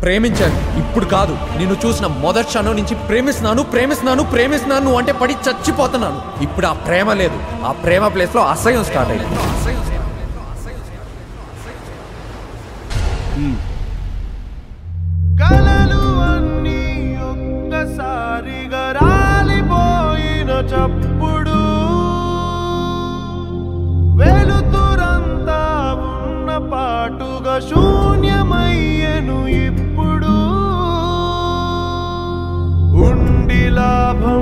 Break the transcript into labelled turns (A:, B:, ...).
A: ప్రేమించాను, ఇప్పుడు కాదు. నిన్ను చూసిన మొదటి క్షణం నుంచి ప్రేమిస్తున్నాను ప్రేమిస్తున్నాను ప్రేమిస్తున్నాను అంటే పడి చచ్చిపోతున్నాను. ఇప్పుడు ఆ ప్రేమ లేదు, ఆ ప్రేమ ప్లేస్ లో అసహ్యం స్టార్ట్ అయింది.
B: కలలు అన్నీ ఒక్కసారిగా రాలిపోయిన చప్పుడు, వెలుతురంతా ఉన్న పాటుగా శూన్యమయ్యను ఇప్పుడు. ఉండి లాభం